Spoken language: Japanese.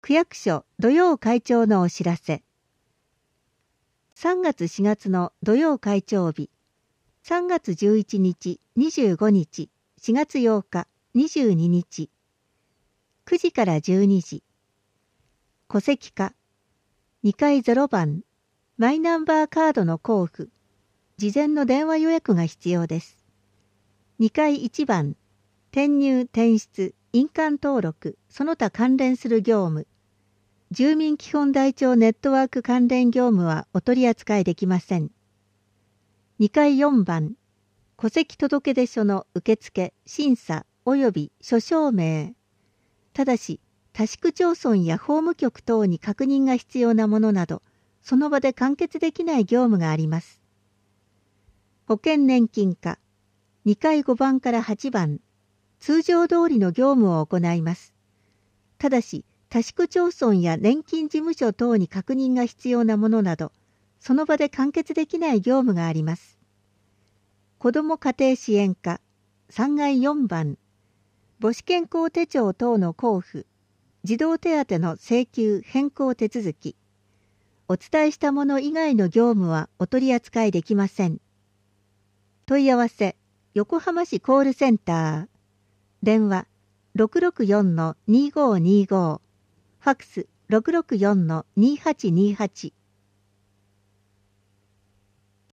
区役所土曜会長のお知らせ。3月4月の土曜会長日、3月11日、25日、4月8日、22日、9時から12時。戸籍課、2階0番、マイナンバーカードの交付、事前の電話予約が必要です。2階1番、転入・転出、印鑑登録、その他関連する業務、住民基本台帳ネットワーク関連業務はお取り扱いできません。2階4番、戸籍届出書の受付、審査及び諸証明。ただし、他市区町村や法務局等に確認が必要なものなど、その場で完結できない業務があります。保険年金課、2階5番から8番、通常通りの業務を行います。ただし、他市区町村や年金事務所等に確認が必要なものなど、その場で完結できない業務があります。子ども家庭支援課、3階4番、母子健康手帳等の交付、児童手当の請求変更手続き、お伝えしたもの以外の業務はお取り扱いできません。問い合わせ、横浜市コールセンター。電話、664-2525。ファックス、664-2828。